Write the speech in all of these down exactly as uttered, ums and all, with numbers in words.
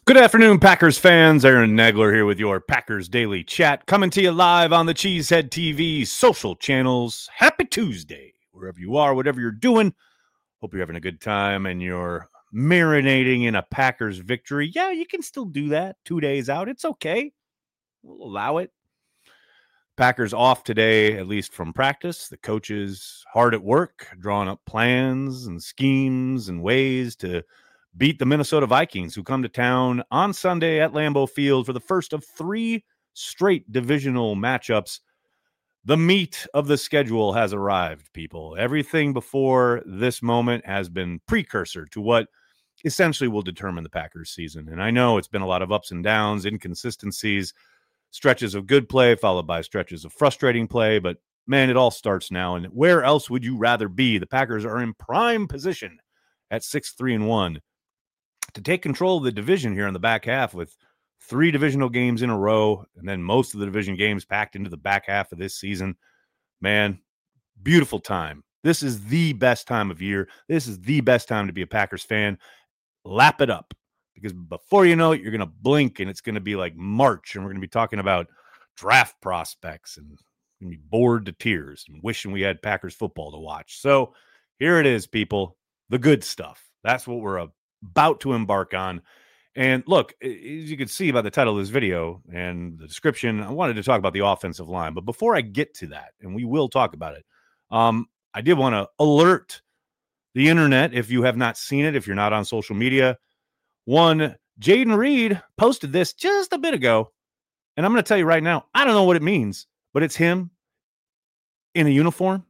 Good afternoon, Packers fans. Aaron Nagler here with your Packers Daily Chat, coming to you live on the Cheesehead T V social channels. Happy Tuesday, wherever you are, whatever you're doing. Hope you're having a good time and you're marinating in a Packers victory. Yeah, you can still do that two days out. It's okay. We'll allow it. Packers off today, at least from practice. The coaches hard at work, drawing up plans and schemes and ways to beat the Minnesota Vikings, who come to town on Sunday at Lambeau Field for the first of three straight divisional matchups. The meat of the schedule has arrived, people. Everything before this moment has been precursor to what essentially will determine the Packers season. And I know it's been a lot of ups and downs, inconsistencies, stretches of good play followed by stretches of frustrating play. But, man, it all starts now. And where else would you rather be? The Packers are in prime position at six three and one to take control of the division here in the back half with three divisional games in a row and then most of the division games packed into the back half of this season. Man, beautiful time. This is the best time of year. This is the best time to be a Packers fan. Lap it up, because before you know it, you're going to blink and it's going to be like March and we're going to be talking about draft prospects and going to be bored to tears and wishing we had Packers football to watch. So here it is, people, the good stuff. That's what we're about to embark on. And look, as you can see by the title of this video and the description, I wanted to talk about the offensive line. But before I get to that, and we will talk about it, um, I did want to alert the internet, if you have not seen it, if you're not on social media. One, Jayden Reed posted this just a bit ago, and I'm going to tell you right now, I don't know what it means, but it's him in a uniform.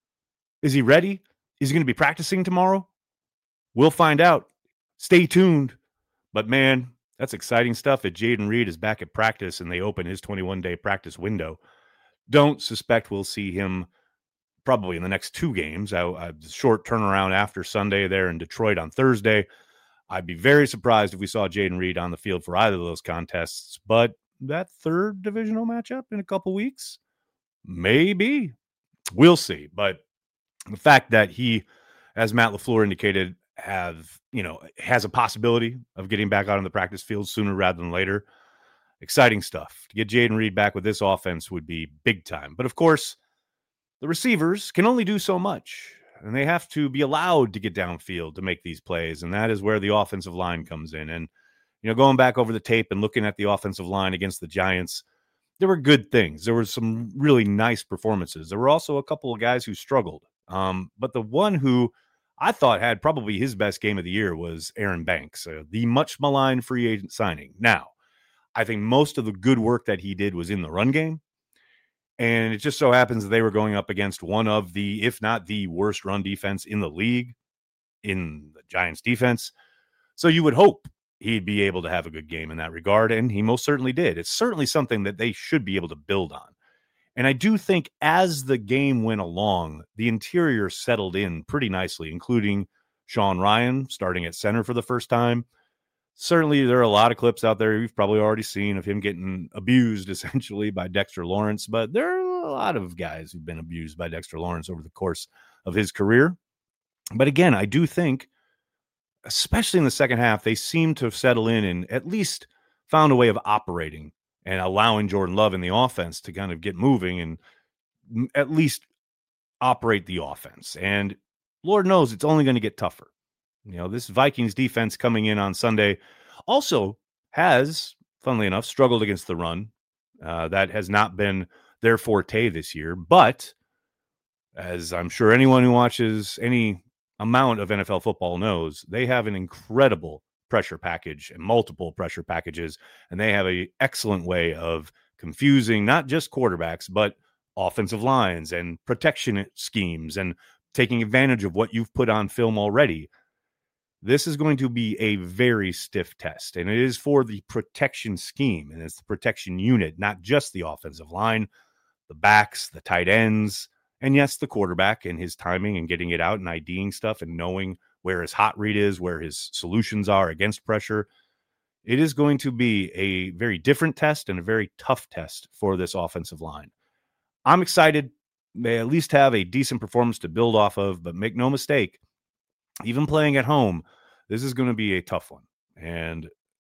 Is he ready? Is he going to be practicing tomorrow? We'll find out. Stay tuned. But, man, that's exciting stuff that Jayden Reed is back at practice and they open his twenty-one-day practice window. Don't suspect we'll see him probably in the next two games. A, a short turnaround after Sunday there in Detroit on Thursday. I'd be very surprised if we saw Jayden Reed on the field for either of those contests. But that third divisional matchup in a couple weeks, maybe. We'll see. But the fact that he, as Matt LaFleur indicated, have, you know, has a possibility of getting back out on the practice field sooner rather than later. Exciting stuff. To get Jayden Reed back with this offense would be big time. But, of course, the receivers can only do so much, and they have to be allowed to get downfield to make these plays, and that is where the offensive line comes in. And, you know, going back over the tape and looking at the offensive line against the Giants, there were good things. There were some really nice performances. There were also a couple of guys who struggled. Um, but the one who I thought had probably his best game of the year was Aaron Banks, uh, the much maligned free agent signing. Now, I think most of the good work that he did was in the run game. And it just so happens that they were going up against one of the, if not the worst run defense in the league, in the Giants defense. So you would hope he'd be able to have a good game in that regard. And he most certainly did. It's certainly something that they should be able to build on. And I do think as the game went along, the interior settled in pretty nicely, including Sean Ryan starting at center for the first time. Certainly, there are a lot of clips out there you've probably already seen of him getting abused, essentially, by Dexter Lawrence. But there are a lot of guys who've been abused by Dexter Lawrence over the course of his career. But again, I do think, especially in the second half, they seem to have settled in and at least found a way of operating and allowing Jordan Love in the offense to kind of get moving and at least operate the offense. And Lord knows it's only going to get tougher. You know, this Vikings defense coming in on Sunday also has, funnily enough, struggled against the run. Uh, that has not been their forte this year. But as I'm sure anyone who watches any amount of N F L football knows, they have an incredible pressure package and multiple pressure packages, and they have an excellent way of confusing not just quarterbacks, but offensive lines and protection schemes and taking advantage of what you've put on film already. This is going to be a very stiff test, and it is for the protection scheme, and it's the protection unit, not just the offensive line, the backs, the tight ends, and yes, the quarterback and his timing and getting it out and IDing stuff and knowing where his hot read is, where his solutions are against pressure. It is going to be a very different test and a very tough test for this offensive line. I'm excited. They at least have a decent performance to build off of, but make no mistake, even playing at home, this is going to be a tough one. And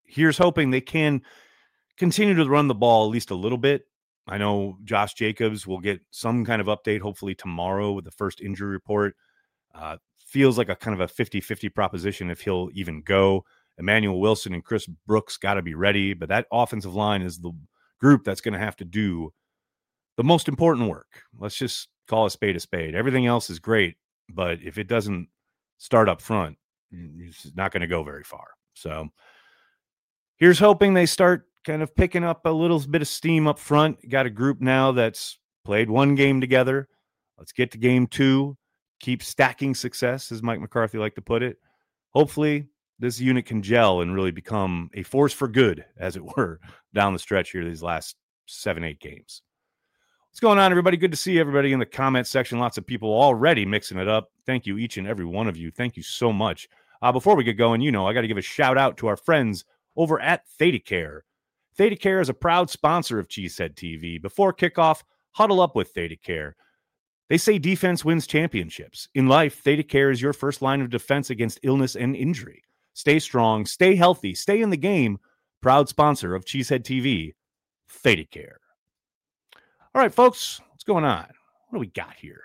here's hoping they can continue to run the ball at least a little bit. I know Josh Jacobs will get some kind of update hopefully tomorrow with the first injury report. Uh, feels like a kind of a fifty-fifty proposition if he'll even go. Emmanuel Wilson and Chris Brooks got to be ready, but that offensive line is the group that's going to have to do the most important work. Let's just call a spade a spade. Everything else is great, but if it doesn't start up front, it's not going to go very far. So here's hoping they start kind of picking up a little bit of steam up front. Got a group now that's played one game together. Let's get to game two. Keep stacking success, as Mike McCarthy liked to put it. Hopefully, this unit can gel and really become a force for good, as it were, down the stretch here these last seven, eight games. What's going on, everybody? Good to see everybody in the comment section. Lots of people already mixing it up. Thank you, each and every one of you. Thank you so much. Uh, before we get going, you know, I got to give a shout out to our friends over at ThedaCare. ThedaCare is a proud sponsor of Cheesehead T V. Before kickoff, huddle up with ThedaCare. They say defense wins championships. In life, ThedaCare is your first line of defense against illness and injury. Stay strong, stay healthy, stay in the game. Proud sponsor of Cheesehead T V, ThedaCare. All right, folks, what's going on? What do we got here?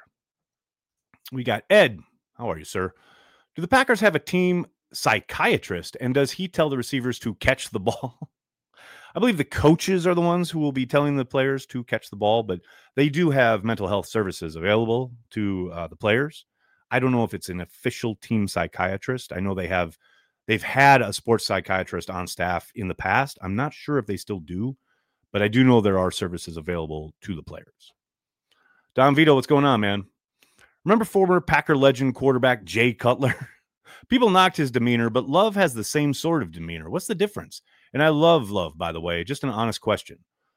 We got Ed. How are you, sir? Do the Packers have a team psychiatrist, and does he tell the receivers to catch the ball? I believe the coaches are the ones who will be telling the players to catch the ball, but they do have mental health services available to uh, the players. I don't know if it's an official team psychiatrist. I know they have, they've had a sports psychiatrist on staff in the past. I'm not sure if they still do, but I do know there are services available to the players. Don Vito, what's going on, man? Remember former Packer legend quarterback Jay Cutler? People knocked his demeanor, but Love has the same sort of demeanor. What's the difference? And I love Love, by the way. Just an honest question.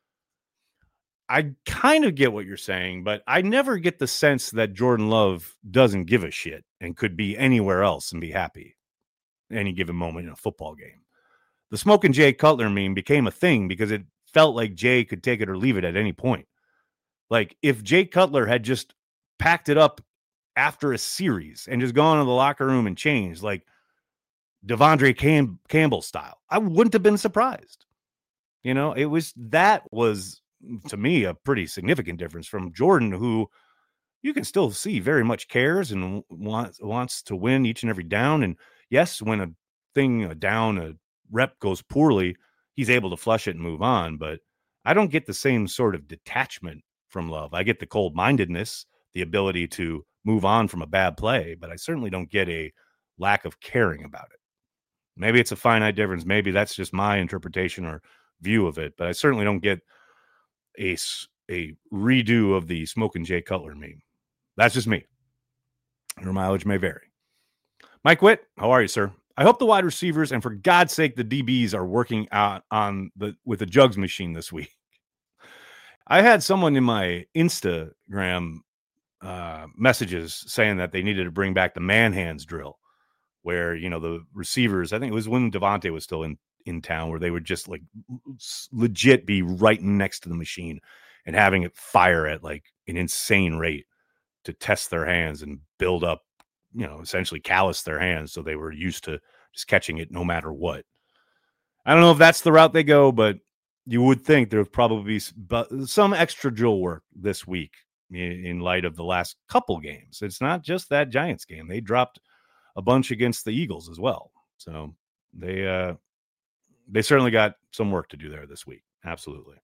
I kind of get what you're saying, but I never get the sense that Jordan Love doesn't give a shit and could be anywhere else and be happy any given moment in a football game. The Smoking Jay Cutler meme became a thing because it felt like Jay could take it or leave it at any point. Like if Jay Cutler had just packed it up after a series and just gone to the locker room and changed, like Devondre Cam- Campbell style, I wouldn't have been surprised. You know, it was, that was to me a pretty significant difference from Jordan, who you can still see very much cares and wants, wants to win each and every down. And yes, when a thing, a down, a rep goes poorly, he's able to flush it and move on. But I don't get the same sort of detachment from Love. I get the cold-mindedness, the ability to move on from a bad play, but I certainly don't get a lack of caring about it. Maybe it's a finite difference. Maybe that's just my interpretation or view of it, but I certainly don't get a, a redo of the Smoking Jay Cutler meme. That's just me. Your mileage may vary. Mike Witt, how are you, sir? I hope the wide receivers and for God's sake, the D Bs are working out on the with the jugs machine this week. I had someone in my Instagram uh, messages saying that they needed to bring back the man hands drill, where, you know, the receivers, I think it was when Devontae was still in, in town, where they would just like legit be right next to the machine and having it fire at like an insane rate to test their hands and build up, you know, essentially callous their hands. So they were used to just catching it no matter what. I don't know if that's the route they go, but you would think there would probably be some extra drill work this week in light of the last couple games. It's not just that Giants game. They dropped a bunch against the Eagles as well. So they uh, they certainly got some work to do there this week. Absolutely.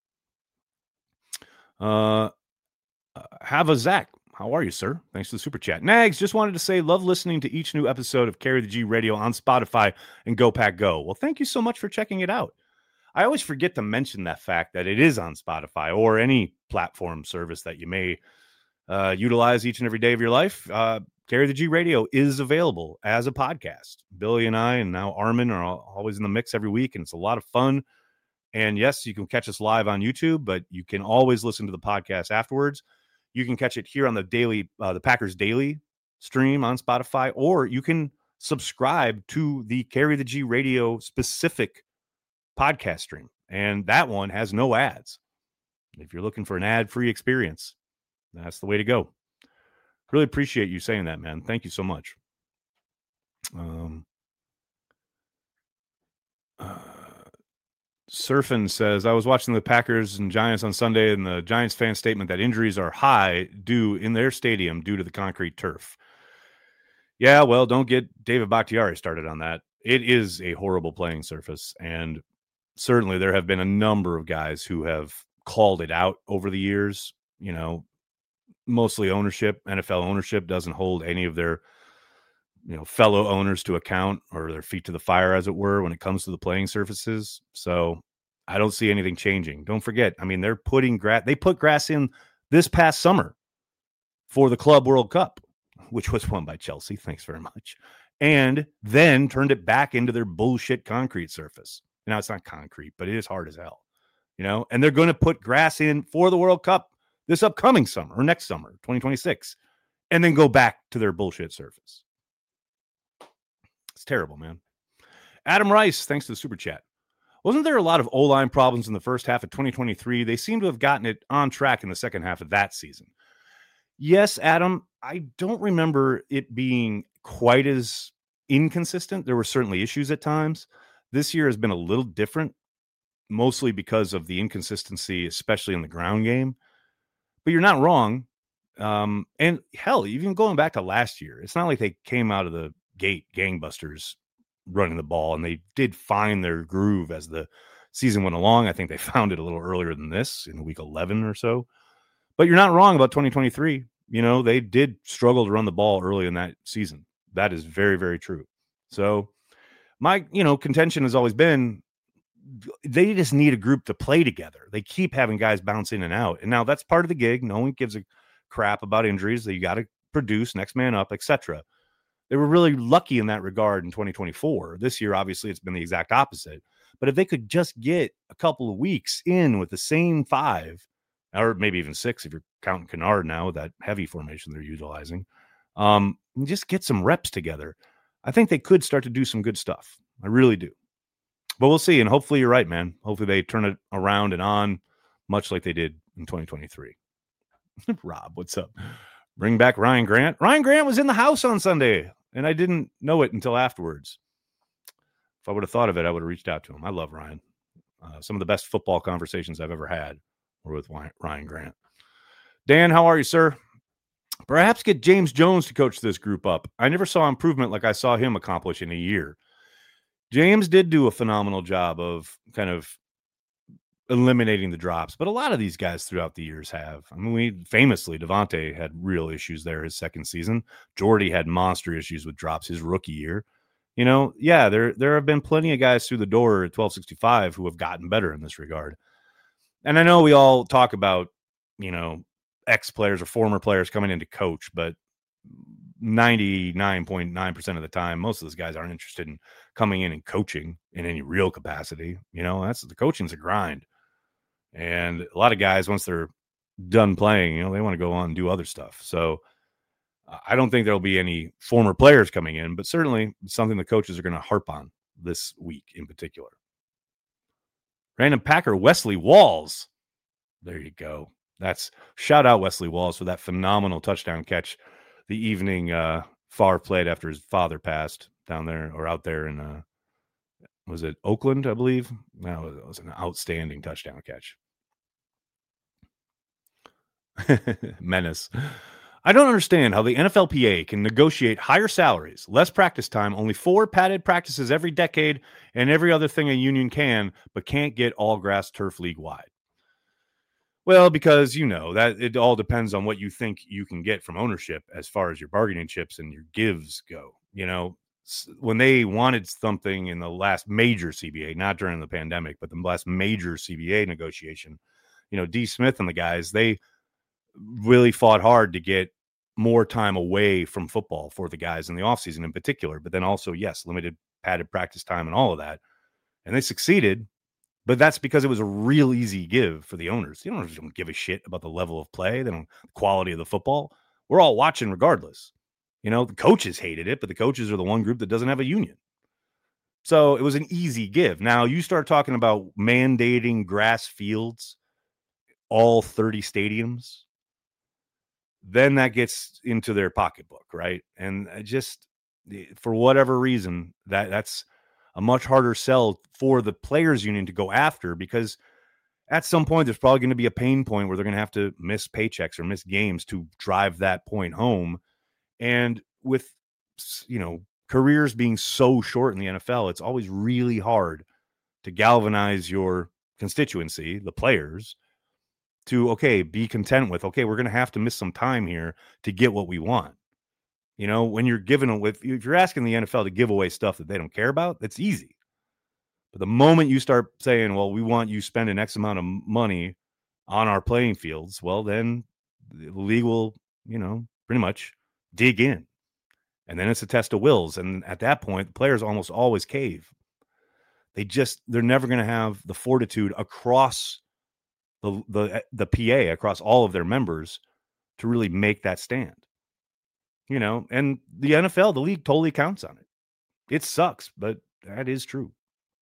Uh, have a Zach. How are you, sir? Thanks for the super chat. Nags, just wanted to say, love listening to each new episode of Carry the G Radio on Spotify and Go Pack Go. Well, thank you so much for checking it out. I always forget to mention that fact that it is on Spotify or any platform service that you may uh, utilize each and every day of your life. Uh, Carry the G Radio is available as a podcast. Billy and I, and now Armin, are always in the mix every week, and it's a lot of fun. And yes, you can catch us live on YouTube, but you can always listen to the podcast afterwards. You can catch it here on the daily, uh, the Packers Daily stream on Spotify, or you can subscribe to the Carry the G Radio specific podcast stream, and that one has no ads. If you're looking for an ad-free experience, that's the way to go. Really appreciate you saying that, man. Thank you so much. Um, uh, Surfin says, I was watching the Packers and Giants on Sunday, and the Giants fan statement that injuries are high due in their stadium due to the concrete turf. Yeah, well, don't get David Bakhtiari started on that. It is a horrible playing surface, and certainly there have been a number of guys who have called it out over the years. You know, mostly ownership, N F L ownership doesn't hold any of their, you know, fellow owners to account, or their feet to the fire, as it were, when it comes to the playing surfaces. So I don't see anything changing. Don't forget, I mean, they're putting grass, they put grass in this past summer for the Club World Cup, which was won by Chelsea. Thanks very much. And then turned it back into their bullshit concrete surface. Now, it's not concrete, but it is hard as hell, you know, and they're going to put grass in for the World Cup this upcoming summer or next summer, twenty twenty-six, and then go back to their bullshit surface. It's terrible, man. Adam Rice, thanks to the super chat. Wasn't there a lot of O-line problems in the first half of twenty twenty-three? They seem to have gotten it on track in the second half of that season. Yes, Adam, I don't remember it being quite as inconsistent. There were certainly issues at times. This year has been a little different, mostly because of the inconsistency, especially in the ground game. But you're not wrong. Um, and hell, even going back to last year, it's not like they came out of the gate gangbusters running the ball, and they did find their groove as the season went along. I think they found it a little earlier than this, in week eleven or so. But you're not wrong about twenty twenty-three. You know, they did struggle to run the ball early in that season. That is very, very true. So my, you know, contention has always been they just need a group to play together. They keep having guys bounce in and out. And now that's part of the gig. No one gives a crap about injuries. That you got to produce, next man up, et cetera. They were really lucky in that regard in twenty twenty-four. This year, obviously, it's been the exact opposite. But if they could just get a couple of weeks in with the same five, or maybe even six if you're counting Kennard now with that heavy formation they're utilizing, um, and just get some reps together, I think they could start to do some good stuff. I really do. But we'll see. And hopefully you're right, man. Hopefully they turn it around and on, much like they did in twenty twenty-three. Rob, what's up? Bring back Ryan Grant. Ryan Grant was in the house on Sunday, and I didn't know it until afterwards. If I would have thought of it, I would have reached out to him. I love Ryan. Uh, some of the best football conversations I've ever had were with Ryan Grant. Dan, how are you, sir? Perhaps get James Jones to coach this group up. I never saw improvement like I saw him accomplish in a year. James did do a phenomenal job of kind of eliminating the drops, but a lot of these guys throughout the years have. I mean, we famously, Devontae had real issues there his second season. Jordy had monster issues with drops his rookie year. You know, yeah, there there have been plenty of guys through the door at twelve sixty-five who have gotten better in this regard. And I know we all talk about, you know, ex-players or former players coming in to coach, but ninety-nine point nine percent of the time, most of those guys aren't interested in coming in and coaching in any real capacity. You know, that's the coaching's a grind. And a lot of guys, once they're done playing, you know, they want to go on and do other stuff. So uh, I don't think there'll be any former players coming in, but certainly something the coaches are going to harp on this week in particular. Random Packer, Wesley Walls. There you go. That's shout out Wesley Walls for that phenomenal touchdown catch the evening uh, Favre played after his father passed down there or out there in, uh, was it Oakland, I believe? No, it was an outstanding touchdown catch. Menace. I don't understand how the N F L P A can negotiate higher salaries, less practice time, only four padded practices every decade, and every other thing a union can, but can't get all grass turf league wide. Well, because, you know, that it all depends on what you think you can get from ownership as far as your bargaining chips and your gives go. You know, when they wanted something in the last major C B A, not during the pandemic, but the last major C B A negotiation, you know, D. Smith and the guys, they really fought hard to get more time away from football for the guys in the offseason in particular. But then also, yes, limited padded practice time and all of that. And they succeeded. But that's because it was a real easy give for the owners. They don't, don't give a shit about the level of play, they don't the quality of the football. We're all watching regardless. You know, the coaches hated it, but the coaches are the one group that doesn't have a union. So it was an easy give. Now you start talking about mandating grass fields, all thirty stadiums, then that gets into their pocketbook, right? And just for whatever reason, that that's a much harder sell for the players union to go after, because at some point there's probably going to be a pain point where they're going to have to miss paychecks or miss games to drive that point home. And with, you know, careers being so short in the N F L, it's always really hard to galvanize your constituency, the players, to, okay, be content with, okay, we're going to have to miss some time here to get what we want. You know, when you're giving with, if you're asking the N F L to give away stuff that they don't care about, that's easy. But the moment you start saying, well, we want you spending X amount of money on our playing fields, well, then the league will, you know, pretty much dig in. And then it's a test of wills. And at that point, the players almost always cave. They just, they're never going to have the fortitude across the, the, the P A, across all of their members, to really make that stand. You know, and the N F L, the league totally counts on it. It sucks, but that is true.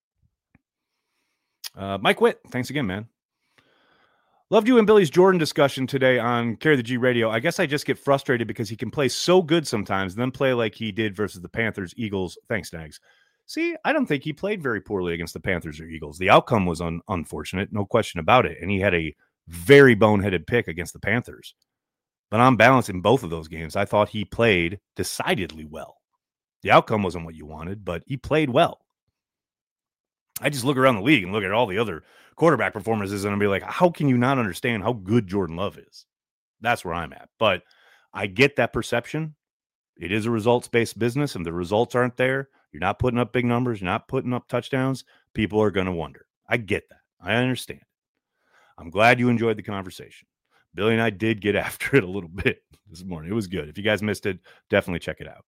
Uh, Mike Witt, thanks again, man. Loved you and Billy's Jordan discussion today on Carry the G Radio. I guess I just get frustrated because he can play so good sometimes and then play like he did versus the Panthers, Eagles. Thanks, Nags. See, I don't think he played very poorly against the Panthers or Eagles. The outcome was un- unfortunate, no question about it. And he had a very boneheaded pick against the Panthers. But on balance, in both of those games, I thought he played decidedly well. The outcome wasn't what you wanted, but he played well. I just look around the league and look at all the other quarterback performances and I'll be like, how can you not understand how good Jordan Love is? That's where I'm at. But I get that perception. It is a results-based business, and the results aren't there. You're not putting up big numbers. You're not putting up touchdowns. People are going to wonder. I get that. I understand. I'm glad you enjoyed the conversation. Billy and I did get after it a little bit this morning. It was good. If you guys missed it, definitely check it out.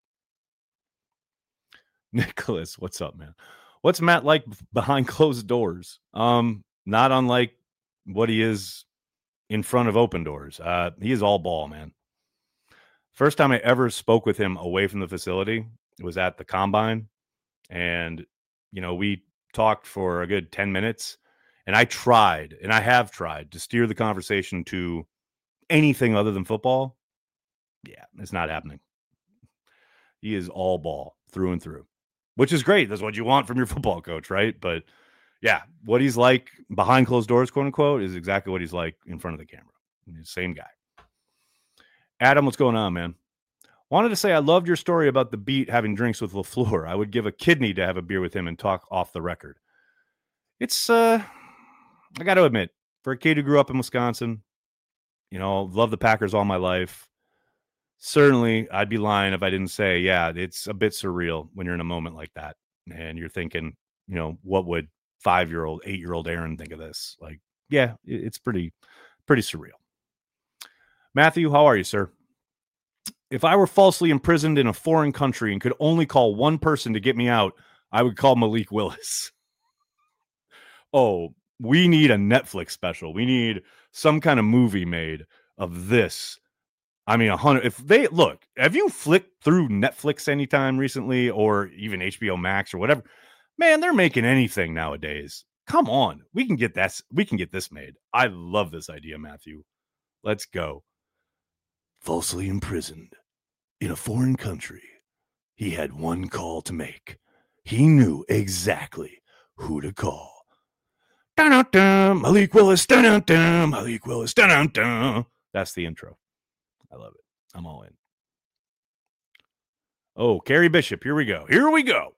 Nicholas, what's up, man? What's Matt like behind closed doors? Um, not unlike what he is in front of open doors. Uh, he is all ball, man. First time I ever spoke with him away from the facility, it was at the Combine. And, you know, we talked for a good ten minutes. And I tried, and I have tried, to steer the conversation to anything other than football. Yeah, it's not happening. He is all ball through and through, which is great. That's what you want from your football coach, right? But yeah, what he's like behind closed doors, quote unquote, is exactly what he's like in front of the camera. Same guy. Adam, what's going on, man? Wanted to say I loved your story about the Beat having drinks with LaFleur. I would give a kidney to have a beer with him and talk off the record. It's, uh, I got to admit, for a kid who grew up in Wisconsin, you know, love the Packers all my life. Certainly, I'd be lying if I didn't say, yeah, it's a bit surreal when you're in a moment like that. And you're thinking, you know, what would five-year-old, eight-year-old Aaron think of this? Like, yeah, it's pretty, pretty surreal. Matthew, how are you, sir? If I were falsely imprisoned in a foreign country and could only call one person to get me out, I would call Malik Willis. Oh, we need a Netflix special. We need some kind of movie made of this. I mean, a hundred. If they look, have you flicked through Netflix anytime recently, or even H B O Max or whatever? Man, they're making anything nowadays. Come on, we can get that. We can get this made. I love this idea, Matthew. Let's go. Falsely imprisoned in a foreign country, he had one call to make. He knew exactly who to call. Dun-dun-dun, Malik Willis. Dun-dun-dun, Malik Willis. Dun-dun-dun. That's the intro. I love it. I'm all in. Oh, Carrie Bishop. Here we go. Here we go.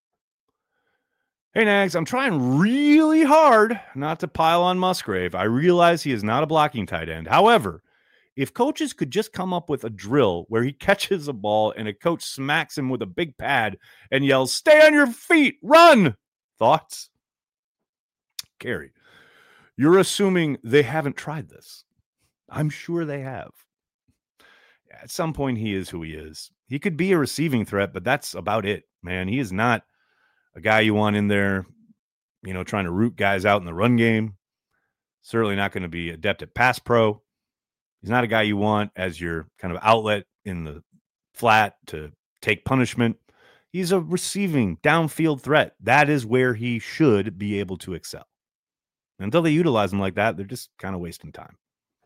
Hey, Nags, I'm trying really hard not to pile on Musgrave. I realize he is not a blocking tight end. However, if coaches could just come up with a drill where he catches a ball and a coach smacks him with a big pad and yells, "Stay on your feet, run!" Thoughts? Carrie, you're assuming they haven't tried this. I'm sure they have. At some point, he is who he is. He could be a receiving threat, but that's about it, man. He is not a guy you want in there, you know, trying to root guys out in the run game. Certainly not going to be adept at pass pro. He's not a guy you want as your kind of outlet in the flat to take punishment. He's a receiving downfield threat. That is where he should be able to excel. Until they utilize him like that, they're just kind of wasting time.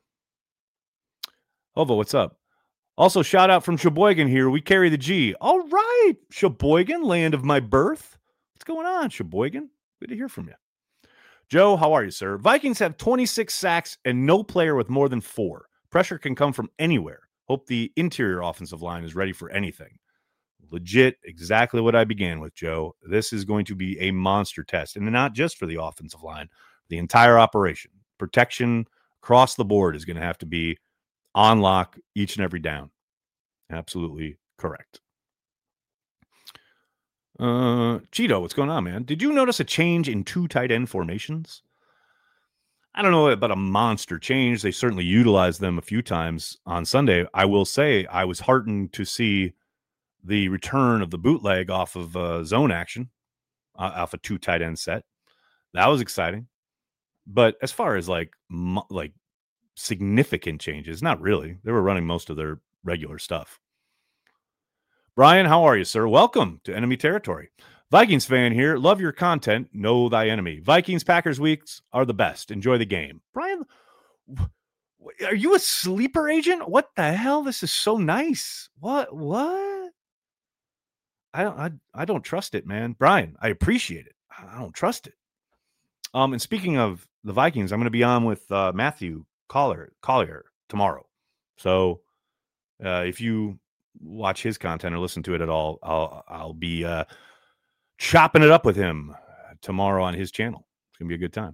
Hova, what's up? Also, shout out from Sheboygan here. We carry the G. All right, Sheboygan, land of my birth. What's going on, Sheboygan? Good to hear from you. Joe, how are you, sir? Vikings have twenty-six sacks and no player with more than four. Pressure can come from anywhere. Hope the interior offensive line is ready for anything. Legit, exactly what I began with, Joe. This is going to be a monster test, and not just for the offensive line, the entire operation. Protection across the board is going to have to be on lock each and every down. Absolutely correct. Uh, Cheeto, what's going on, man? Did you notice a change in two tight end formations? I don't know about a monster change. They certainly utilized them a few times on Sunday. I will say I was heartened to see the return of the bootleg off of uh, zone action, uh, off a two tight end set. That was exciting. But as far as like mo- like significant changes, not really. They were running most of their regular stuff. Brian, how are you, sir? Welcome to Enemy Territory. Vikings fan here. Love your content. Know thy enemy. Vikings Packers weeks are the best. Enjoy the game. Brian, are you a sleeper agent? What the hell? This is so nice. What? What? I don't. I, I don't trust it, man. Brian, I appreciate it. I don't trust it. Um, and speaking of the Vikings, I'm going to be on with uh, Matthew Collier, Collier tomorrow. So uh, if you watch his content or listen to it at all, I'll I'll be uh, chopping it up with him tomorrow on his channel. It's gonna be a good time.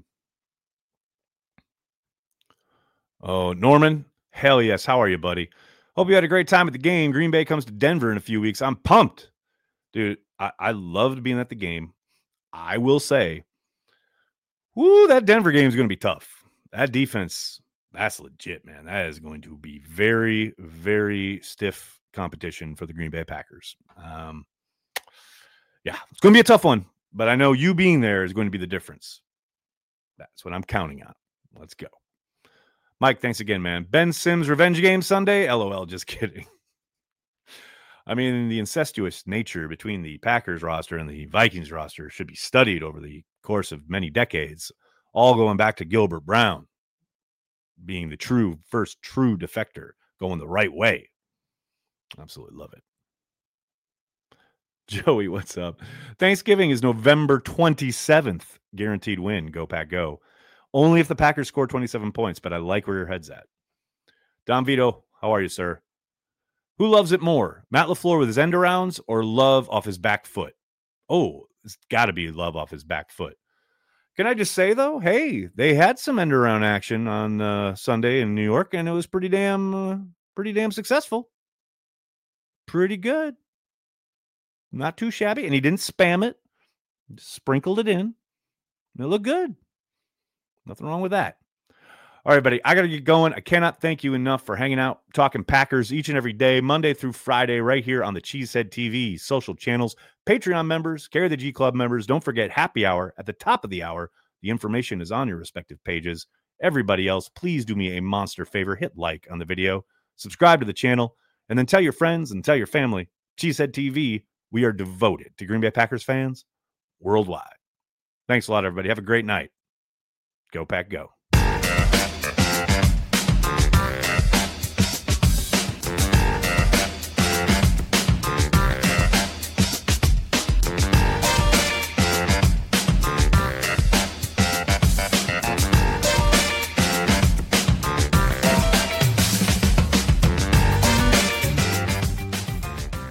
Oh, Norman, hell yes. How are you, buddy? Hope you had a great time at the game. Green Bay comes to Denver in a few weeks. I'm pumped, dude. I, I loved being at the game. I will say, whoo, that Denver game is going to be tough. That defense, that's legit, man. That is going to be very, very stiff competition for the Green Bay Packers. Um, yeah, it's going to be a tough one, but I know you being there is going to be the difference. That's what I'm counting on. Let's go. Mike, thanks again, man. Ben Sims revenge game Sunday? LOL, just kidding. I mean, the incestuous nature between the Packers roster and the Vikings roster should be studied over the course of many decades, all going back to Gilbert Brown being the true first true defector, going the right way. Absolutely love it. Joey, what's up? Thanksgiving is November twenty-seventh. Guaranteed win. Go Pack Go. Only if the Packers score twenty-seven points, but I like where your head's at. Don Vito, how are you, sir? Who loves it more, Matt LaFleur with his end arounds or Love off his back foot? Oh, it's got to be Love off his back foot. Can I just say, though, hey, they had some end around action on uh, Sunday in New York, and it was pretty damn, uh, pretty damn successful. Pretty good. Not too shabby, and he didn't spam it. Just sprinkled it in. It looked good. Nothing wrong with that. All right, buddy, I got to get going. I cannot thank you enough for hanging out, talking Packers each and every day, Monday through Friday, right here on the Cheesehead T V social channels. Patreon members, Carry the G Club members, don't forget happy hour at the top of the hour. The information is on your respective pages. Everybody else, please do me a monster favor. Hit like on the video, subscribe to the channel, and then tell your friends and tell your family. Cheesehead T V, we are devoted to Green Bay Packers fans worldwide. Thanks a lot, everybody. Have a great night. Go Pack Go.